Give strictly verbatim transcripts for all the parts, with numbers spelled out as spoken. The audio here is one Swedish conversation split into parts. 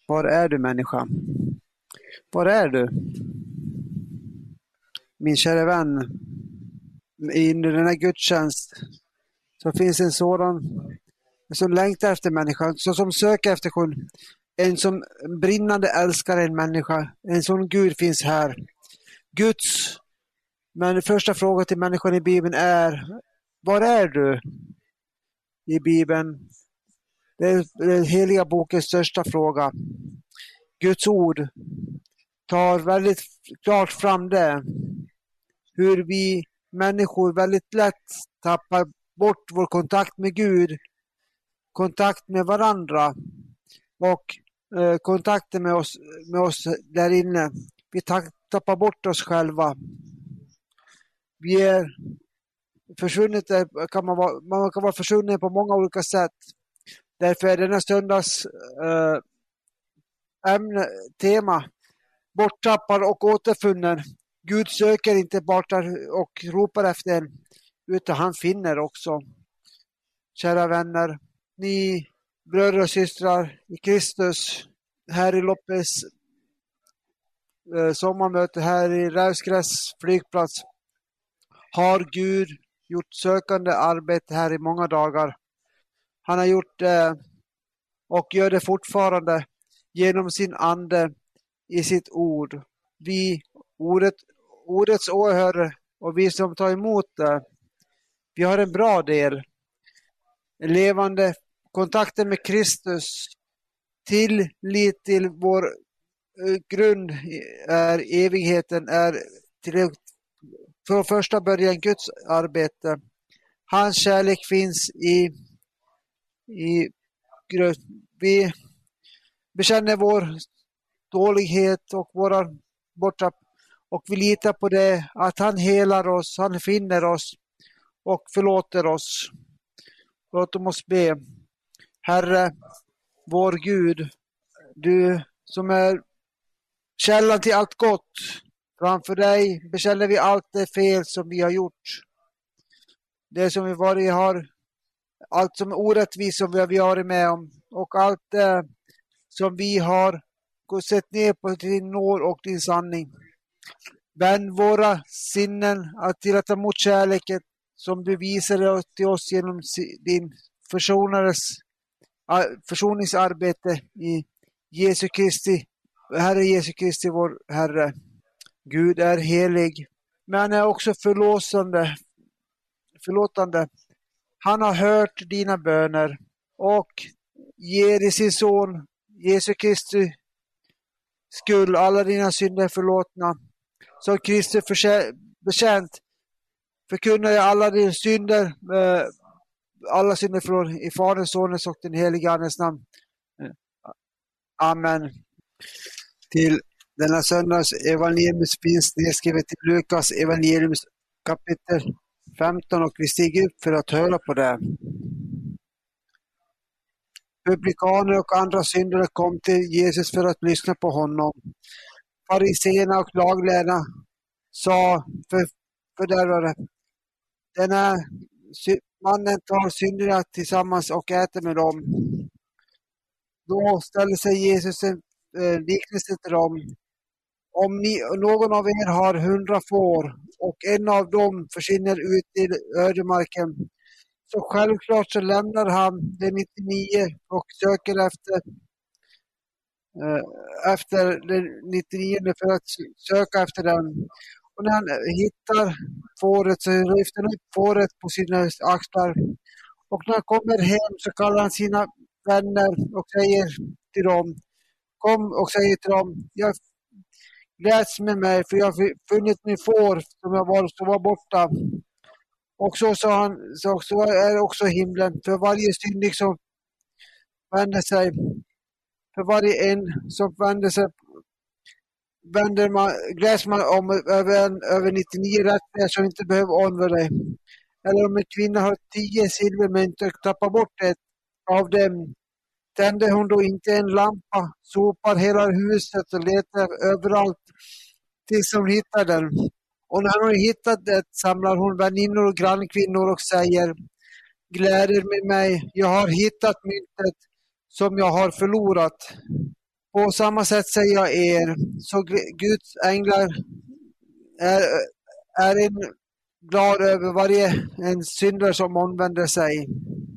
Var är du, människa? Var är du? Min kära vän, i den här gudstjänst så finns en sådan som längtar efter människan, så som söker efter kun, en som brinnande älskar en människa. En sån Gud finns här. Guds, men första frågan till människan i Bibeln är: var är du i Bibeln? Det är den heliga bokens största fråga. Guds ord tar väldigt klart fram det, hur vi människor väldigt lätt tappar bort vår kontakt med Gud, kontakt med varandra och eh, kontakten med oss, med oss där inne. Vi tappar bort oss själva. Vi är försvunnit, kan man, vara, man kan vara försvunnen på många olika sätt. Därför är denna söndags eh, ämne, tema borttappad och återfunnen. Gud söker inte bort och ropar efter en, utan han finner också. Kära vänner, ni bröder och systrar i Kristus, här i Loppes eh, sommarmöte här i Rävsgräs flygplats, har Gud gjort sökande arbete här i många dagar. Han har gjort det eh, och gör det fortfarande genom sin ande i sitt ord. Vi, ordet, ordets åhörare och vi som tar emot det, vi har en bra del. En levande kontakten med Kristus, tillit till vår uh, grund är evigheten, är till från första början Guds arbete. Hans kärlek finns i, i vi bekänner vår dålighet och våra borta och vi litar på det, att han helar oss, han finner oss och förlåter oss. Låt oss be. Herre, vår Gud, du som är källan till allt gott, framför dig bekänner vi allt det fel som vi har gjort. Det som vi varit har, allt som är orättvist som vi har varit med om och allt det som vi har sett ner på din nåd och din sanning. Vänd våra sinnen att till att ta emot kärleken som du visade till oss genom din försonares, försoningsarbete i Jesu Kristi, Herre Jesu Kristi vår Herre. Gud är helig, men han är också förlåtande. förlåtande. Han har hört dina böner och ger i sin son Jesu Kristi skull alla dina synder förlåtna. Så Kristus bekänt förkunnar jag alla dina synder, eh, alla synder från i Faderns, Sonens och den heliga Andes namn. Amen. Till denna söndags evangelium finns nedskrivet i Lukas evangeliums kapitel femton och vi stiger upp för att höra på det. Publikaner och andra syndare kom till Jesus för att lyssna på honom. Fariséerna och laglärarna sa för fördärvare: denna mannen tar synderna tillsammans och äter med dem. Då ställer sig Jesus en eh, liknelse till dem. Om ni, någon av er har hundra får och en av dem försvinner ut i ödemarken, så självklart så lämnar han de nittionio och söker efter eh, efter den nittionio för att söka efter den. Och när han hittar fåret så lyfter han upp fåret på sina axlar. Och när han kommer hem så kallar han sina vänner och säger till dem, kom och säger till dem, jag gläds med mig för jag har funnit min får som jag var, som var borta. Och så sa han, så, så är också himlen för varje syndig som vänder sig, för varje en som vänder sig, vänder man, gläds man om över, över nittionio rätter som inte behöver ångra dig. Eller om en kvinna har tio silvermynt och tappar bort ett av dem, tänder hon då inte en lampa, sopar hela huset och letar överallt tills hon hittar den. Och när hon har hittat det samlar hon väninnor och grannkvinnor och säger, gläder med mig, jag har hittat myntet som jag har förlorat. På samma sätt säger jag er, så Guds änglar är, är en glad över varje en syndare som omvänder sig.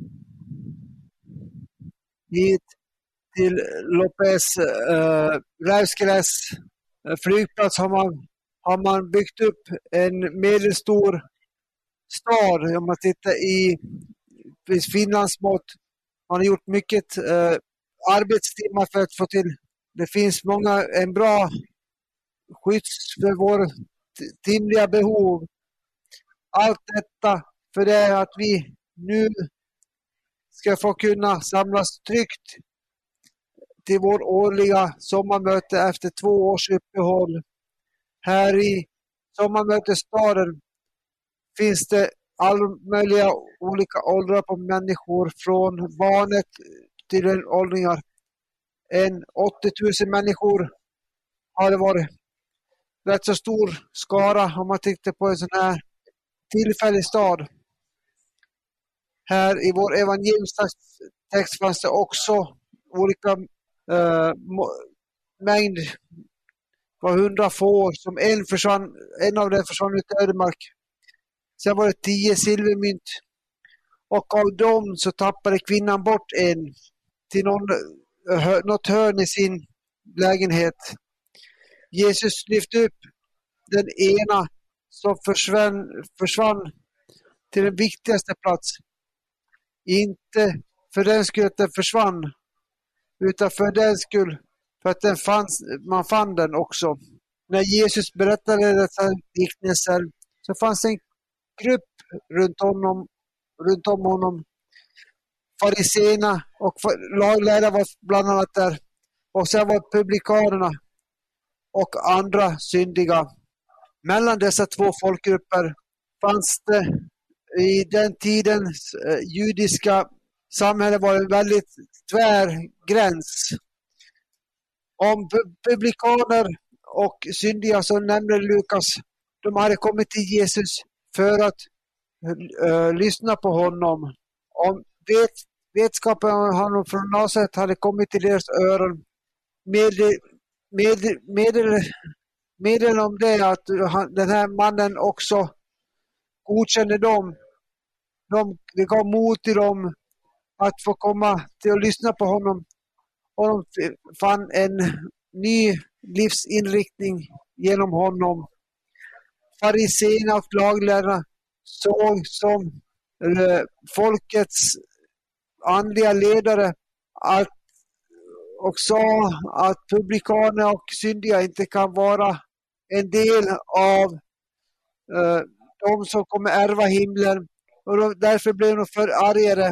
Hit till Lopez uh, Rävskärs flygplats har man, har man byggt upp en medelstor stad. Om man tittar i Finlands mått, man har gjort mycket uh, arbetstimmar för att få till. Det finns många, en bra skydds för våra timliga behov. Allt detta för det att vi nu ska få kunna samlas tryggt till vår årliga sommarmöte efter två års uppehåll. Här i sommarmötesstaden finns det alla möjliga olika åldrar på människor, från barnet till en åldringar. En åttio tusen människor har det varit. Rätt så stor skara om man tittar på en sån här tillfällig stad. Här i vår evangeliumstext fanns det också olika uh, mängd på hundra får, som en försvann, en av dem försvann ut i ödemark. Sen var det tio silvermynt, och av dem så tappade kvinnan bort en till någon, uh, något hörn i sin lägenhet. Jesus lyfte upp den ena som försvann, försvann till den viktigaste plats. Inte för den skull att den försvann, utan för den skull för att den fanns, man fann den också. När Jesus berättade dessa liknelser så fanns en grupp runt honom, runt om honom. Fariséerna och laglärare var bland annat där. Och sen var publikanerna och andra syndiga. Mellan dessa två folkgrupper fanns det i den tidens eh, judiska samhälle var en väldigt tvär gräns. Om publikaner och syndiga, som nämnde Lukas, de hade kommit till Jesus för att uh, lyssna på honom. Om vet, vetskapen om honom från Nasaret hade kommit till deras öron, medel, medel, medel, medel om det att han, den här mannen också godkände dem. De, det gav mod till dem att få komma till att lyssna på honom. Och de fann en ny livsinriktning genom honom. Fariséerna och laglärarna såg som eller, folkets andliga ledare att, och sa att publikaner och syndiga inte kan vara en del av uh, de som kommer ärva himlen. Och då, därför blev de förargade.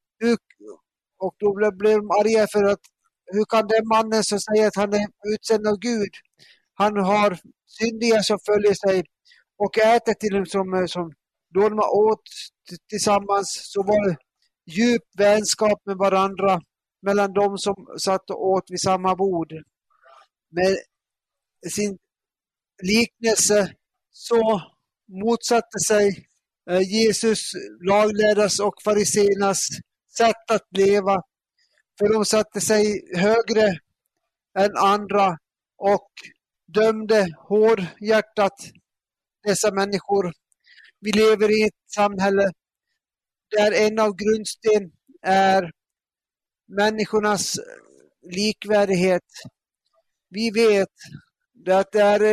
Och då blev de arga för att hur kan den mannen som säger att han är utsänd av Gud, han har syndiga som följer sig och äter till dem som, som då de åt tillsammans, så var det djup vänskap med varandra mellan dem som satt och åt vid samma bord. Med sin liknelse så motsatte sig Jesus laglärares och fariséernas sätt att leva, för de satte sig högre än andra och dömde hårdhjärtat dessa människor. Vi lever i ett samhälle där en av grundsten är människornas likvärdighet. Vi vet att det är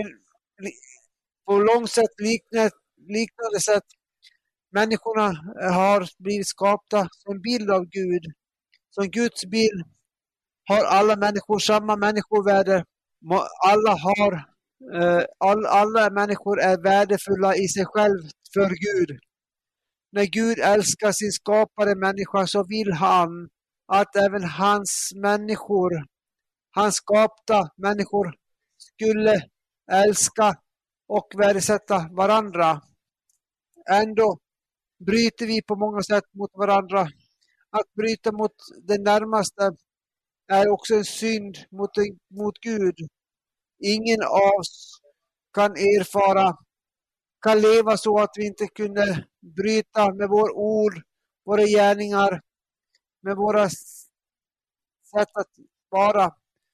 på långt sätt liknande, liknande sätt människorna har blivit skapta som bild av Gud. Som Guds bild har alla människor samma människovärde. Alla har all, alla människor är värdefulla i sig själv för Gud. När Gud älskar sin skapade människa så vill han att även hans människor, hans skapta människor, skulle älska och värdesätta varandra. Ändå bryter vi på många sätt mot varandra. Att bryta mot den närmaste är också en synd mot, mot Gud. Ingen av oss kan erfara, kan leva så att vi inte kunde bryta med vår ord, våra gärningar, med våra sätt att vara.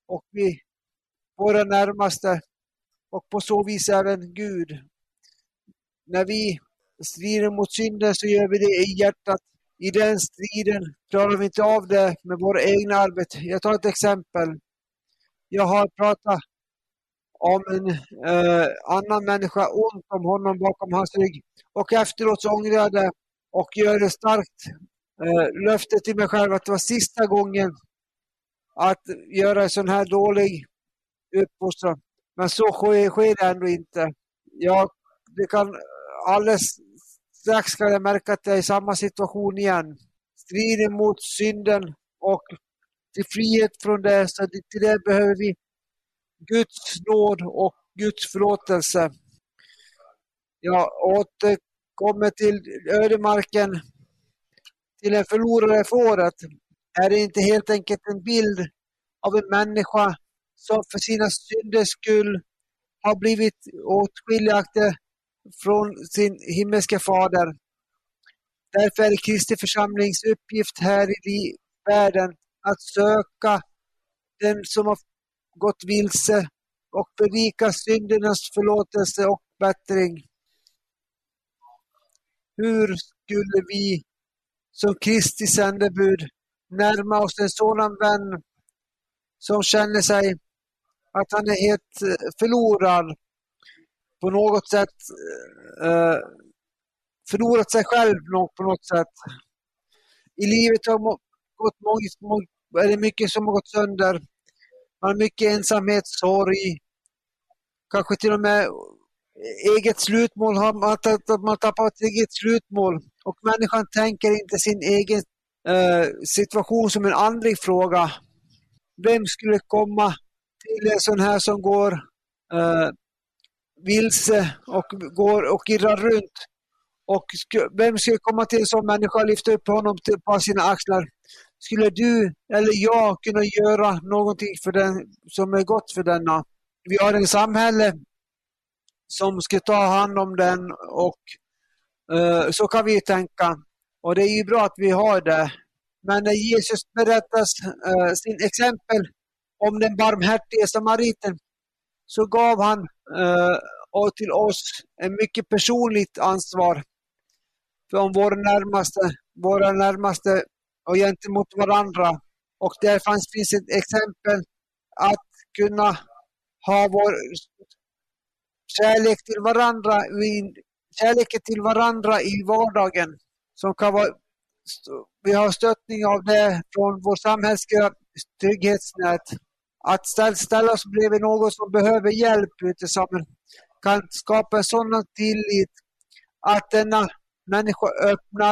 och vi, våra närmaste och på så vis även Gud. När vi strider mot synden så gör vi det i hjärtat. I den striden klarar vi inte av det med våra egna arbete. Jag tar ett exempel. Jag har pratat om en eh, annan människa ont om honom bakom hans rygg. Och efteråt så ångrar jag det och gör det starkt eh, löfte till mig själv att det var sista gången att göra en sån här dålig uppfostran. Men så sker, sker det ändå inte. Jag, det kan alldeles strax ska jag märka att jag är i samma situation igen. Striden mot synden och till frihet från det, så till det behöver vi Guds nåd och Guds förlåtelse. Jag återkommer till ödemarken, till en förlorade fåret. Är det inte helt enkelt en bild av en människa som för sina synders skull har blivit åtskiljaktig från sin himmelska fader? Därför är det Kristi församlings uppgift här i världen att söka den som har gått vilse och berika syndernas förlåtelse och bättring. Hur skulle vi som Kristi sändebud närma oss en sådan vän som känner sig att han är helt förlorad, på något sätt eh, förlorat sig själv på något sätt. I livet har gått många, är det mycket som har gått sönder. Man har mycket ensamhet, sorg, kanske till och med eget slutmål. Man har tappat ett eget slutmål. Och människan tänker inte sin egen eh, situation som en andlig fråga. Vem skulle komma till en sån här som går eh, vilse och går och irrar runt? Och vem skulle komma till en sån människa och lyfta upp honom till, på sina axlar? Skulle du eller jag kunna göra någonting för den som är gott för denna? Vi har en samhälle som ska ta hand om den, och uh, så kan vi tänka. Och det är ju bra att vi har det. Men när Jesus berättar uh, sin exempel om den barmhärtige samariten, så gav han uh, och till oss en mycket personligt ansvar för om våra närmaste, våra närmaste och gentemot varandra. Och där fanns, finns ett exempel att kunna ha vår kärlek till varandra, kärleken till varandra i vardagen. Som kan vara, vi har stöttning av det från vår samhälleliga trygghetsnät. Att ställa, ställa oss bredvid någon som behöver hjälp tillsammans kan skapa en sådan tillit att denna människa öppnar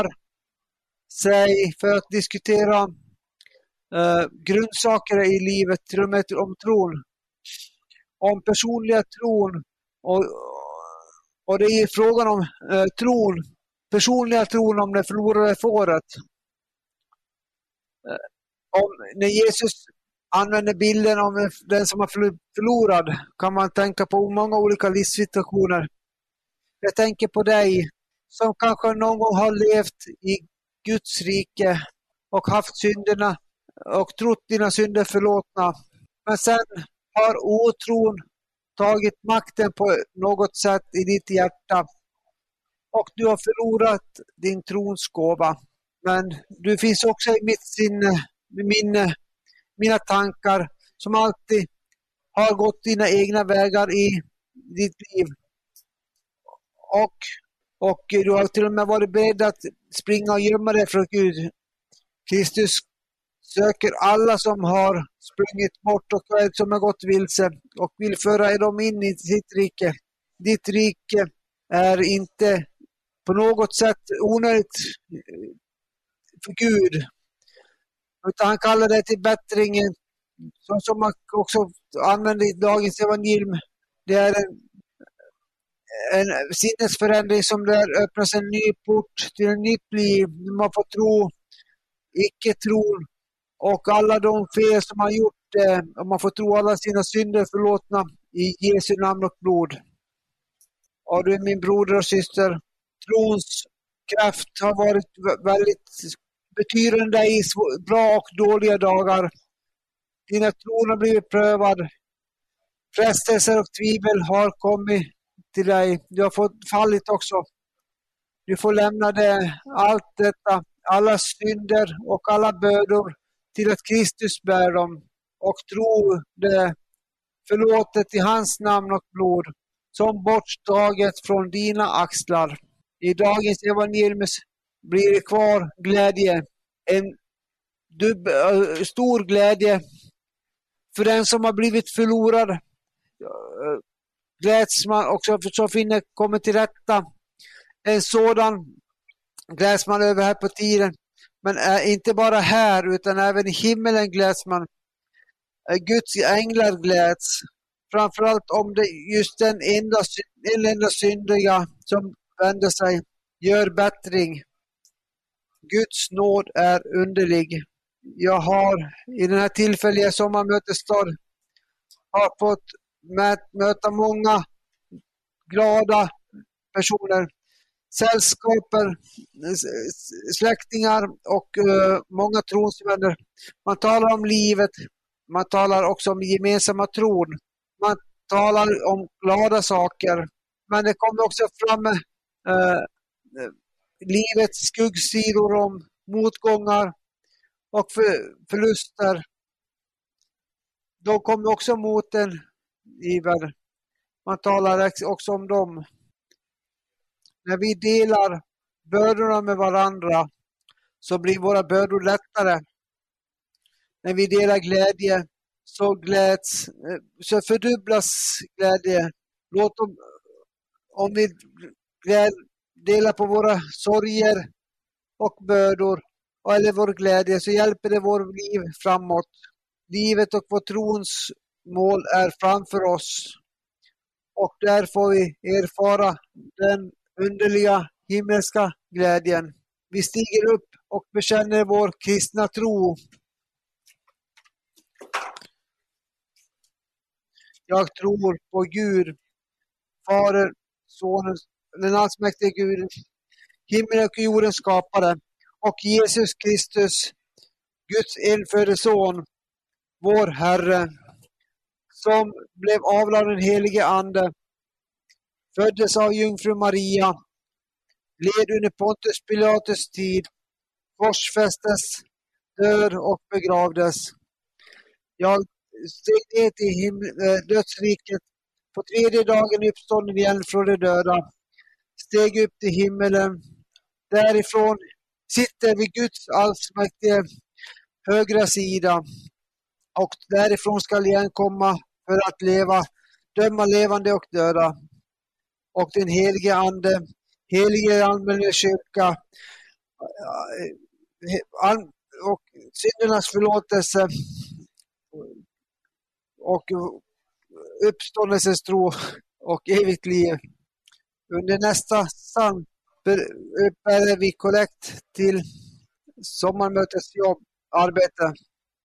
sig för att diskutera uh, grundsaker i livet, till och med om tron. Om personliga tron. Och, och det är frågan om uh, tron, personliga tron om det förlorade fåret. Uh, om, när Jesus använder bilden om den som har förlorad, kan man tänka på många olika livssituationer. Jag tänker på dig som kanske någon gång har levt i Guds rike och haft synderna och trott dina synder förlåtna. Men sen har otron tagit makten på något sätt i ditt hjärta. Och du har förlorat din trons gåva. Men du finns också i mitt sinne, min, mina tankar, som alltid har gått dina egna vägar i ditt liv. Och Och du har till och med varit beredd att springa och gömma dig från Gud. Kristus söker alla som har sprungit bort och som har gått vilse och vill föra dem in i sitt rike. Ditt rike är inte på något sätt onödigt för Gud. Utan han kallar det till bättringen, som man också använder i dagens evangelium. Det är en en sinnesförändring som där öppnas en ny port till en nytt liv. Man får tro, icke-tron och alla de fel som man gjort, eh, och man får tro alla sina synder förlåtna i Jesu namn och blod. Och du, min broder och syster, trons kraft har varit väldigt betydande i bra och dåliga dagar. Dina tron har blivit prövad. Frestelser och tvivel har kommit till dig. Du har fått fallit också. Du får lämna det, allt detta, alla synder och alla bördor till att Kristus bär dem och tro det förlåtet i hans namn och blod som bortdraget från dina axlar. I dagens evangelium blir det kvar glädje, en dub, äh, stor glädje för den som har blivit förlorad. Gläds man också för så finner kommer till rätta. En sådan gläds man över här på tiden, men är inte bara här utan även i himmelen gläds man. Guds änglar gläds, framförallt om det just den enda, den enda syndiga som vänder sig, gör bättring. Guds nåd är underlig. Jag har i den här tillfälliga sommarmötesdag har fått möta många glada personer, sällskaper, släktingar och uh, många trosvänner. Man talar om livet, man talar också om gemensamma tron, man talar om glada saker, men det kommer också fram uh, livets skuggsidor om motgångar och för, förluster. De kommer också mot en iver. Man talar också om dem. När vi delar bördorna med varandra så blir våra bördor lättare. När vi delar glädje så gläds, så fördubblas glädje. Låt dem, om vi gläd, delar på våra sorger och bördor eller vår glädje så hjälper det vår liv framåt. Livet och vår trons mål är framför oss. Och där får vi erfara den underliga himmelska glädjen. Vi stiger upp och bekänner vår kristna tro. Jag tror på Gud, Fader, Sonen, den allsmäktige Gud, himmel och jorden skapare, och Jesus Kristus, Guds enfödde son, vår Herre, som blev avlad den helige Ande, föddes av jungfru Maria, led under Pontus Pilatus tid, korsfästes, död och begravdes. Jag steg ner till himl- dödsriket, på tredje dagen uppstånden igen från de döda, steg upp till himmelen, därifrån sitter vid Guds allsmäktige högra sida, och därifrån skall igen komma för att leva, döma levande och döda. Och den helige Ande, helige allmänna kyrka och syndernas förlåtelse och uppståndelsens tro och evigt liv. Under nästa psalm uppbär vi kollekt till sommarmötets jobb, arbete.